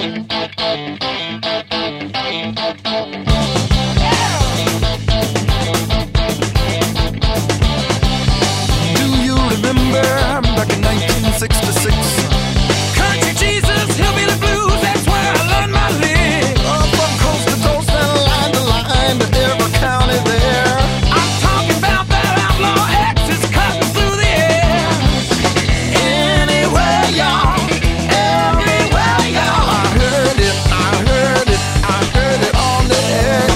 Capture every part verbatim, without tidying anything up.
Do you remember back in nineteen sixty-six? Country Jesus, hillbilly blues, that's where I learned my lick. Up from coast to coast and line to line to every county there. I'm talking about that outlaw X's cutting through the air. Anywhere, y'all, everywhere, y'all. I heard it, I heard it, I heard it on the X.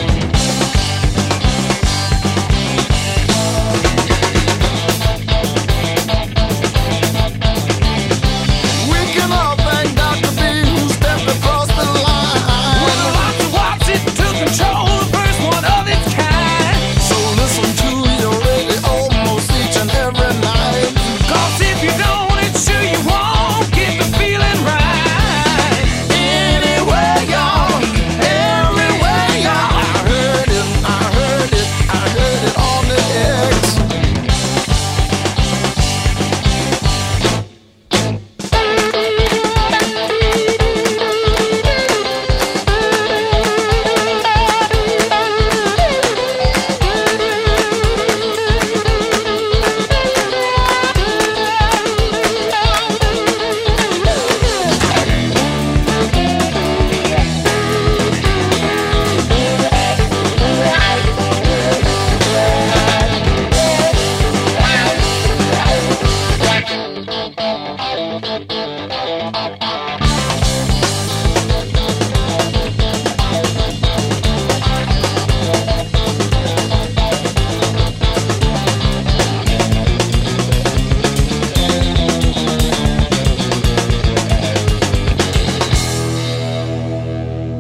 We can all thank Doctor B who stepped across the line. With a lot to watch it to control the first one of its kind. So listen to your radio almost each and every night. Cause if you don't, it's sure you won't get the feeling right. Anywhere, y'all, everywhere, y'all. I heard it, I heard it, I heard it on the X.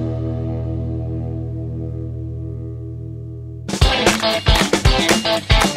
We'll be right back.